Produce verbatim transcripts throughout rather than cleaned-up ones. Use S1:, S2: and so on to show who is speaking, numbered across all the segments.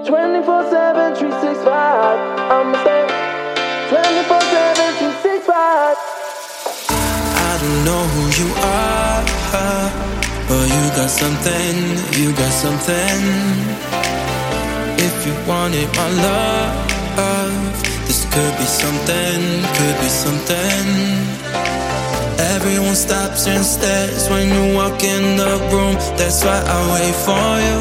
S1: twenty-four seven, three sixty-five. I'ma stay twenty-four seven, three sixty-five.
S2: I don't know who you are, but you got something, you got something. If you wanted my love, this could be something, could be something. Everyone stops and stares when you walk in the room. That's why I wait for you.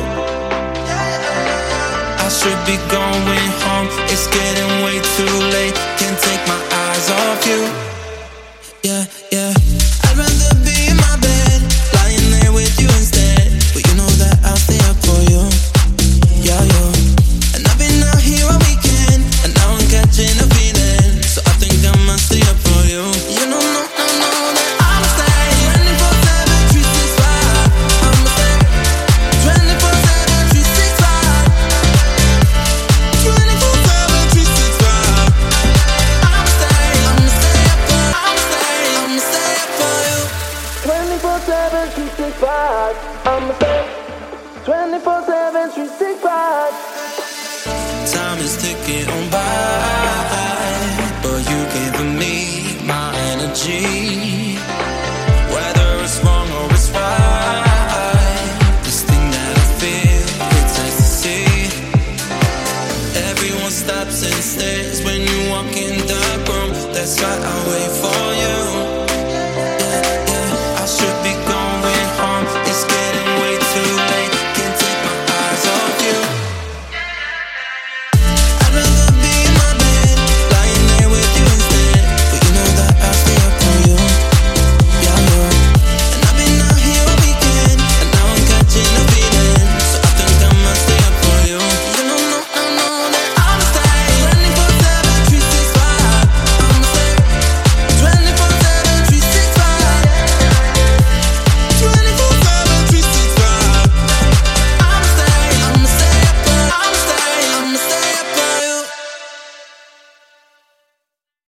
S2: I should be going home, it's getting way too late. Can't take my eyes off you. Yeah, yeah. I'd rather be in my bed, lying there with you instead. But you know that I'll stay up for you. Yeah, yeah. And I've been out here all weekend, and now I'm catching a feeling. So I think I must stay up for you. You know, no, no, no, that I'ma stay twenty-four seven, three sixty-five. I'ma stay twenty-four seven, three sixty-five. twenty-four seven, three sixty-five. I'ma stay, I'ma stay up for, I'ma stay, I'ma stay up for you.
S1: twenty-four seven, three sixty-five. I'ma stay twenty-four seven, three sixty-five.
S2: Time is ticking on by, but you giving me my energy. Whether it's wrong or it's right, this thing that I feel, it's ecstasy. Everyone stops and stares when you walk in the room. That's why I